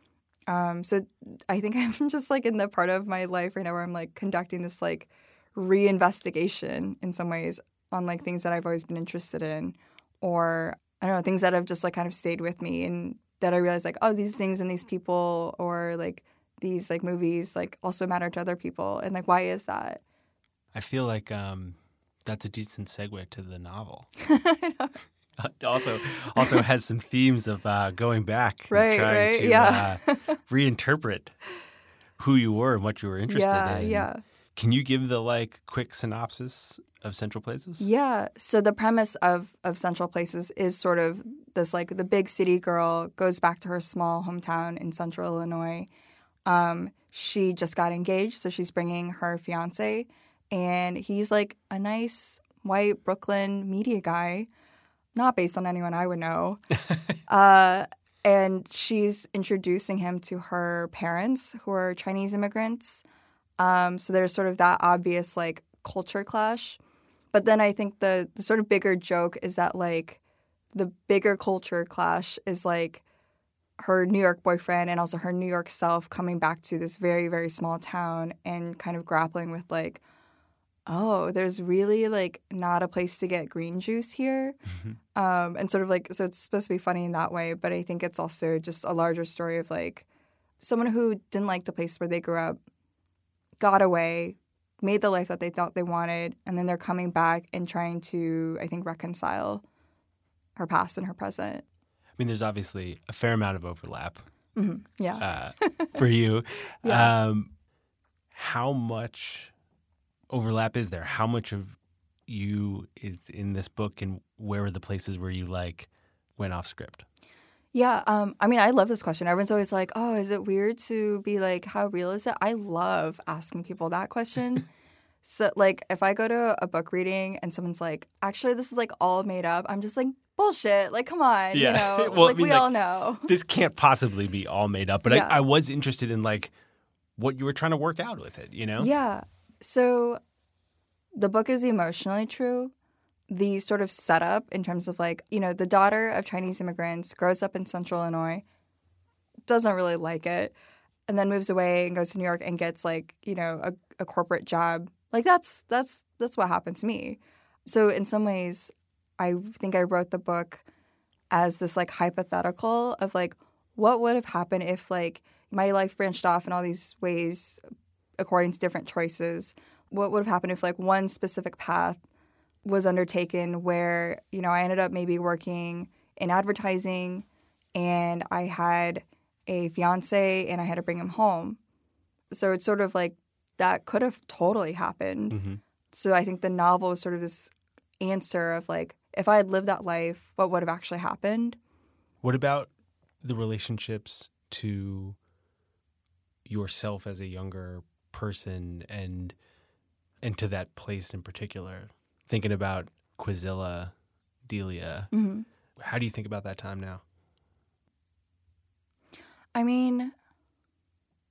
So I think I'm just like in the part of my life right now where I'm like conducting this like reinvestigation in some ways on like things that I've always been interested in, or I don't know, things that have just like kind of stayed with me and that I realized like, oh, these things and these people or like these like movies like also matter to other people. And like, why is that?
I feel like that's a decent segue to the novel.
I know.
Also has some themes of going back and trying to reinterpret who you were and what you were interested in.
Yeah.
Can you give the like quick synopsis of Central Places?
Yeah. So the premise of Central Places is sort of this like the big city girl goes back to her small hometown in central Illinois. She just got engaged, so she's bringing her fiance, and he's like a nice white Brooklyn media guy, not based on anyone I would know. And she's introducing him to her parents who are Chinese immigrants. So there's sort of that obvious like culture clash. But then I think the sort of bigger joke is that like the bigger culture clash is like her New York boyfriend and also her New York self coming back to this very, very small town and kind of grappling with like, oh, there's really like not a place to get green juice here. And sort of like, so it's supposed to be funny in that way, but I think it's also just a larger story of like someone who didn't like the place where they grew up, got away, made the life that they thought they wanted, and then they're coming back and trying to, I think, reconcile her past and her present.
I mean, there's obviously a fair amount of overlap
For
you.
Yeah.
How much overlap is there? How much of you is in this book, and where are the places where you like went off script?
Yeah, I mean, I love this question. Everyone's always like, oh, is it weird to be like, how real is it? I love asking people that question. So, like, if I go to a book reading and someone's like, actually, this is like all made up, I'm just like, bullshit. Like, come on, you know,
well,
like, I mean, we all know.
This can't possibly be all made up. But I was interested in, like, what you were trying to work out with it, you know?
Yeah. So the book is emotionally true. The sort of setup in terms of like, you know, the daughter of Chinese immigrants grows up in central Illinois, doesn't really like it, and then moves away and goes to New York and gets like, you know, a corporate job. Like that's what happened to me. So in some ways, I think I wrote the book as this like hypothetical of like what would have happened if like my life branched off in all these ways according to different choices. What would have happened if like one specific path was undertaken where, you know, I ended up maybe working in advertising and I had a fiance and I had to bring him home. So it's sort of like that could have totally happened.
Mm-hmm.
So I think the novel is sort of this answer of like, if I had lived that life, what would have actually happened?
What about the relationships to yourself as a younger person and to that place in particular? Thinking about Quizilla, Delia, How do you think about that time now?
I mean,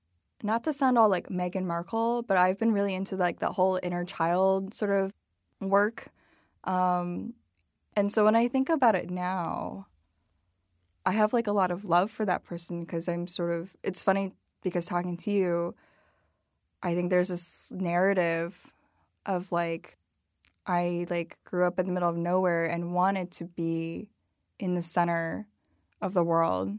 not to sound all like Meghan Markle, but I've been really into like that whole inner child sort of work. And so when I think about it now, I have like a lot of love for that person because I'm sort of, it's funny because talking to you, I think there's this narrative of like, I like grew up in the middle of nowhere and wanted to be in the center of the world.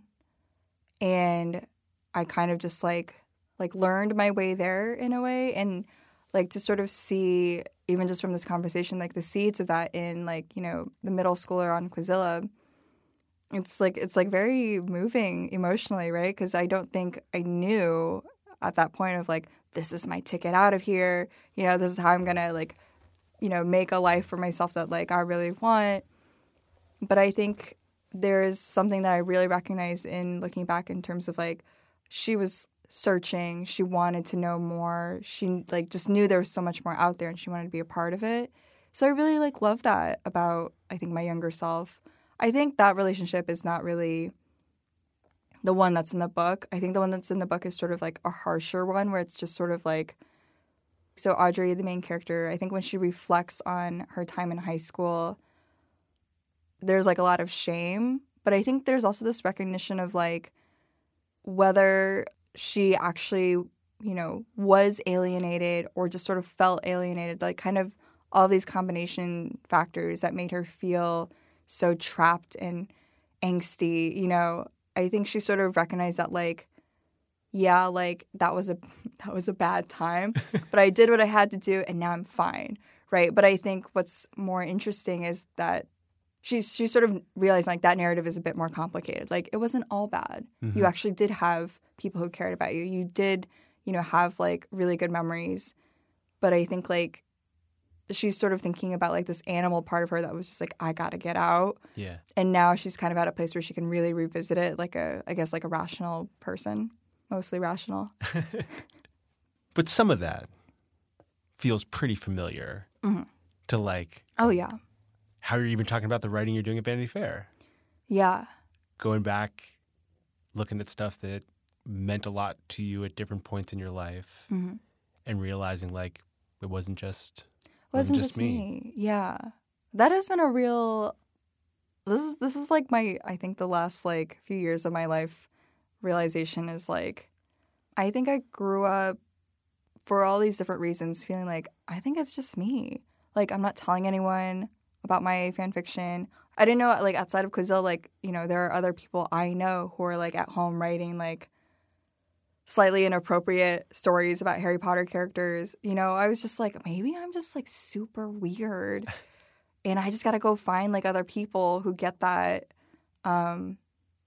And I kind of just like learned my way there in a way, and like to sort of see, even just from this conversation, like the seeds of that in like, you know, the middle schooler on Quizilla. It's like very moving emotionally, right? Because I don't think I knew at that point of like, this is my ticket out of here. You know, this is how I'm going to like, you know, make a life for myself that like I really want. But I think there's something that I really recognize in looking back in terms of like, she was searching, she wanted to know more. She like just knew there was so much more out there and she wanted to be a part of it. So I really like love that about, I think, my younger self. I think that relationship is not really the one that's in the book. I think the one that's in the book is sort of like a harsher one where it's just sort of like, so Audrey, the main character, I think when she reflects on her time in high school, there's like a lot of shame. But I think there's also this recognition of like whether she actually, you know, was alienated or just sort of felt alienated, like kind of all these combination factors that made her feel so trapped and angsty, you know. I think she sort of recognized that like, yeah, like that was a bad time, but I did what I had to do and now I'm fine, right? But I think what's more interesting is that she sort of realized like that narrative is a bit more complicated. Like it wasn't all bad. Mm-hmm. You actually did have people who cared about you. You did, you know, have like really good memories. But I think like she's sort of thinking about like this animal part of her that was just like, I gotta get out.
Yeah.
And now she's kind of at a place where she can really revisit it like a rational person, mostly rational.
But some of that feels pretty familiar to like.
Oh, yeah.
How you're even talking about the writing you're doing at Vanity Fair.
Yeah.
Going back, looking at stuff that meant a lot to you at different points in your life and realizing like it wasn't just me.
Yeah. That has been a real this is like my, I think the last like few years of my life realization is like, I think I grew up for all these different reasons feeling like I think it's just me. Like I'm not telling anyone about my fan fiction. I didn't know, like, outside of Quizilla, like, you know, there are other people I know who are, like, at home writing, like, slightly inappropriate stories about Harry Potter characters. You know, I was just like, maybe I'm just, like, super weird. And I just got to go find, like, other people who get that. Yeah,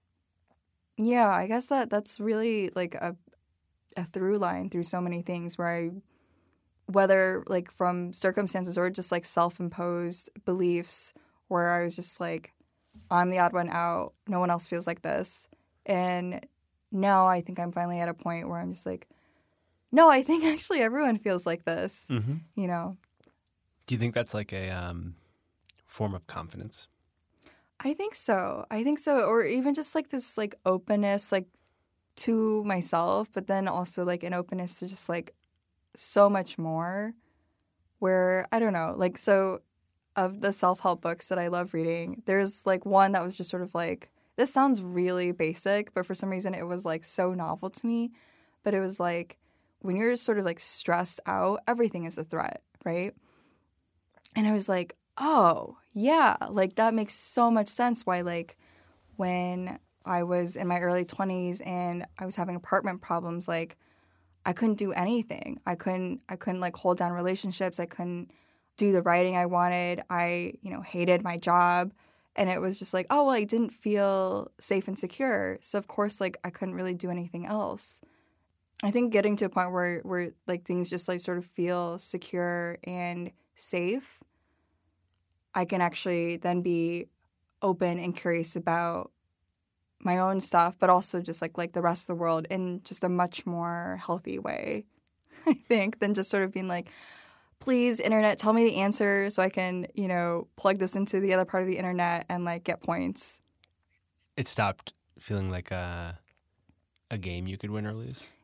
I guess that's really, like, a through line through so many things where I, whether like from circumstances or just like self-imposed beliefs where I was just like, I'm the odd one out. No one else feels like this. And now I think I'm finally at a point where I'm just like, no, I think actually everyone feels like this, you know?
Do you think that's like a form of confidence?
I think so. Or even just like this like openness, like to myself, but then also like an openness to just like so much more where, I don't know, like, so of the self-help books that I love reading, there's like one that was just sort of like, this sounds really basic, but for some reason it was like so novel to me. But it was like, when you're sort of like stressed out, everything is a threat, right? And I was like, oh, yeah, like that makes so much sense why like when I was in my early 20s and I was having apartment problems, like I couldn't do anything. I couldn't like hold down relationships. I couldn't do the writing I wanted. I, you know, hated my job. And it was just like, oh, well, I didn't feel safe and secure. So of course, like I couldn't really do anything else. I think getting to a point where like things just like sort of feel secure and safe, I can actually then be open and curious about my own stuff, but also just like the rest of the world in just a much more healthy way, I think, than just sort of being like, please, internet, tell me the answer so I can, you know, plug this into the other part of the internet and like get points.
It stopped feeling like a game you could win or lose?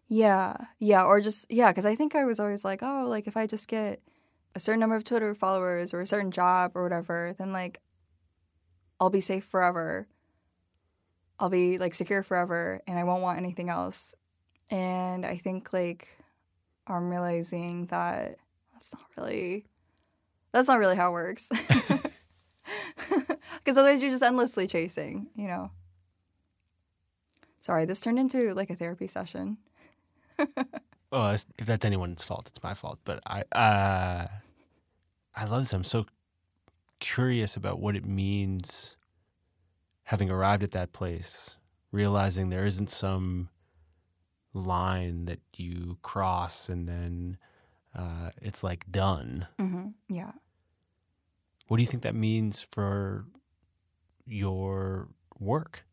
Yeah. Or just, because I think I was always like, oh, like if I just get a certain number of Twitter followers or a certain job or whatever, then like I'll be safe forever. I'll be like secure forever and I won't want anything else. And I think like I'm realizing that that's not really how it works. Because otherwise you're just endlessly chasing, you know. Sorry, this turned into like a therapy session.
Well, if that's anyone's fault, it's my fault. But I love this. I'm so curious about what it means having arrived at that place, realizing there isn't some line that you cross and then it's like done.
Mm-hmm. Yeah.
What do you think that means for your work?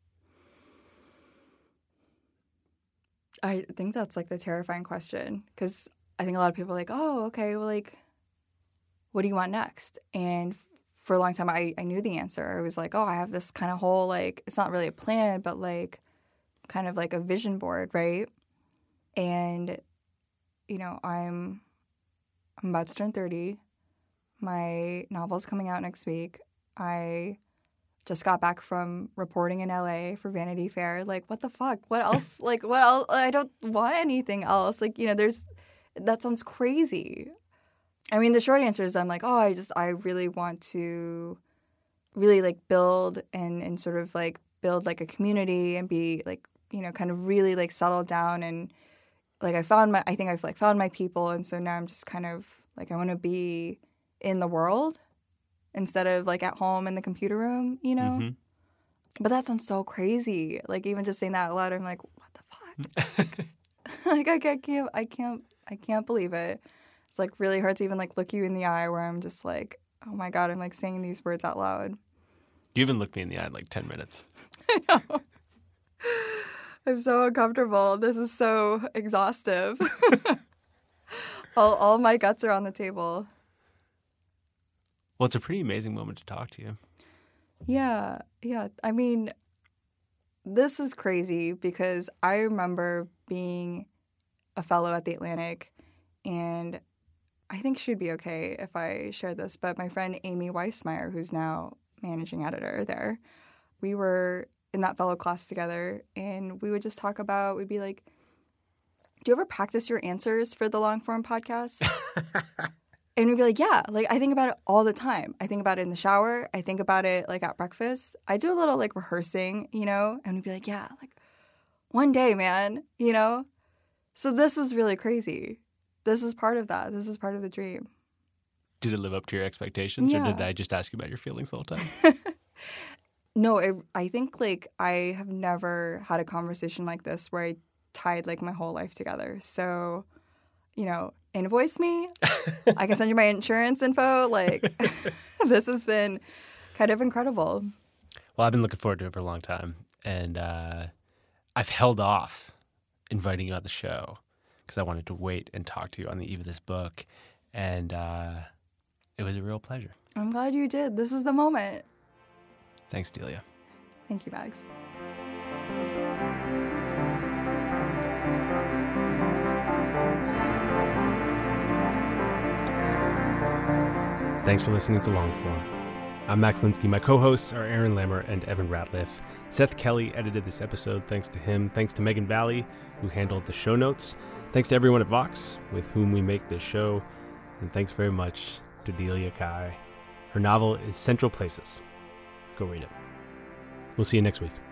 I think that's like the terrifying question, because I think a lot of people are like, oh, okay, well, like, what do you want next? And for a long time, I knew the answer. I was like, oh, I have this kind of whole, like, it's not really a plan, but like kind of like a vision board, right? And, you know, I'm about to turn 30. My novel's coming out next week. I just got back from reporting in LA for Vanity Fair. Like, what the fuck? What else? Like, what else? I don't want anything else. Like, you know, that sounds crazy. I mean, the short answer is I'm like, oh, I really want to really like build and sort of like build like a community and be like, you know, kind of really like settle down, and like I think I've like found my people, and so now I'm just kind of like I want to be in the world instead of like at home in the computer room, you know?
Mm-hmm.
But that sounds so crazy. Like even just saying that out loud, I'm like, what the fuck? Like I can't believe it. It's like really hard to even like look you in the eye where I'm just like, oh my God, I'm like saying these words out loud.
You even looked me in the eye in like 10 minutes.
I know. I'm so uncomfortable. This is so exhaustive. all my guts are on the table.
Well, it's a pretty amazing moment to talk to you.
Yeah. I mean, this is crazy because I remember being a fellow at the Atlantic, and I think she'd be okay if I shared this, but my friend Amy Weissmeyer, who's now managing editor there, we were in that fellow class together, and we would just talk about, we'd be like, do you ever practice your answers for the long form podcast? And we'd be like, yeah, like I think about it all the time. I think about it in the shower. I think about it like at breakfast. I do a little like rehearsing, you know, and we'd be like, yeah, like one day, man, you know? So this is really crazy. This is part of that. This is part of the dream.
Did it live up to your expectations,
Yeah.
or did I just ask you about your feelings the whole time?
No, I think like I have never had a conversation like this where I tied like my whole life together. So, you know, invoice me. I can send you my insurance info. Like, this has been kind of incredible.
Well, I've been looking forward to it for a long time, and I've held off inviting you on the show because I wanted to wait and talk to you on the eve of this book, and it was a real pleasure.
I'm glad you did. This is the moment.
Thanks, Delia.
Thank you, Max.
Thanks for listening to Longform. I'm Max Linsky. My co-hosts are Aaron Lammer and Evan Ratliff. Seth Kelly edited this episode. Thanks to him. Thanks to Megan Valley, who handled the show notes. Thanks to everyone at Vox, with whom we make this show. And thanks very much to Delia Kai. Her novel is Central Places. Go read it. We'll see you next week.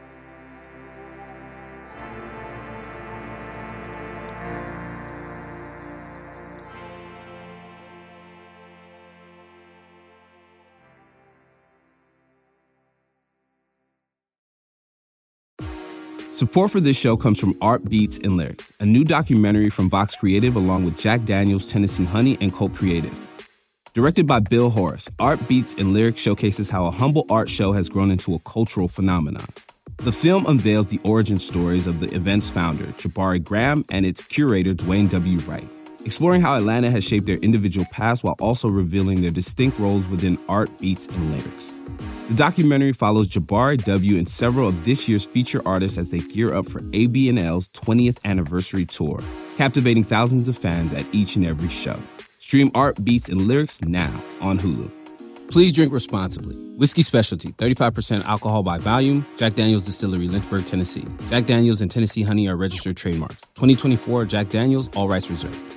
Support for this show comes from Art Beats and Lyrics, a new documentary from Vox Creative along with Jack Daniels, Tennessee Honey, and Colt Creative. Directed by Bill Horace, Art Beats and Lyrics showcases how a humble art show has grown into a cultural phenomenon. The film unveils the origin stories of the event's founder, Jabari Graham, and its curator, Dwayne W. Wright. exploring how Atlanta has shaped their individual past while also revealing their distinct roles within art, beats, and lyrics. The documentary follows Jabari W. and several of this year's feature artists as they gear up for ABNL's 20th anniversary tour, captivating thousands of fans at each and every show. Stream Art, Beats, and Lyrics now on Hulu.
Please drink responsibly. Whiskey Specialty, 35% alcohol by volume. Jack Daniel's Distillery, Lynchburg, Tennessee. Jack Daniel's and Tennessee Honey are registered trademarks. 2024 Jack Daniel's, all rights reserved.